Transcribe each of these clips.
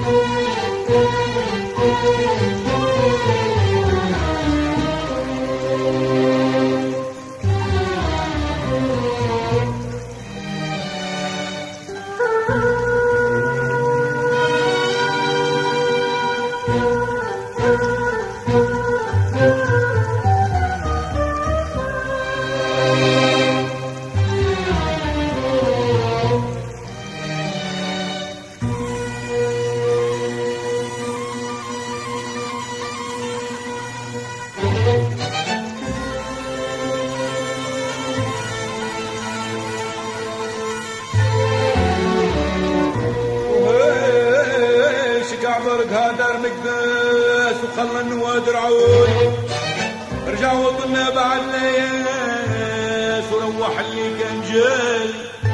عبرك هدر مقداس وخلى النوادر عود رجع وطننا بعد لياس وروح اللي كان جاي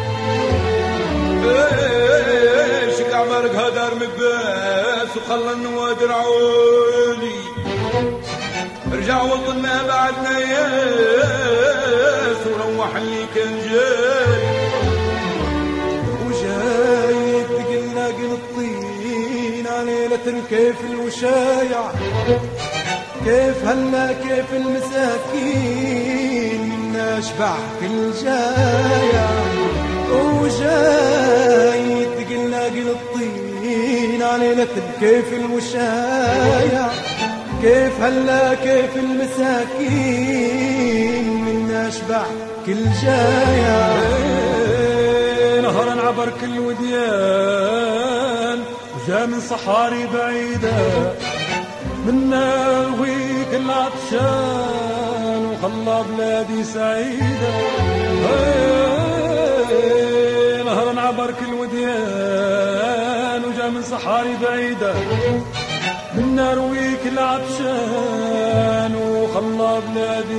شك عبرك هدر مقداس وخلى النوادر عود رجع وطننا بعد لياس وروح اللي كان جاي وجاي تقلنا قلطين ليلة كيف الوشايع كيف هلا كيف المساكين منا اشبع كل جايع وجاي تقلنا قلطين ليلة كيف الوشايع كيف هلا كيف المساكين منا اشبع كل جايع نهرا عبر كل وديان جا من صحاري بعيدة من ناوي كل عطشان وخلى بلادي سعيدة نهرا عبر كل وديان وجا من صحاري بعيدة من ناوي كل عطشان وخلى بلادي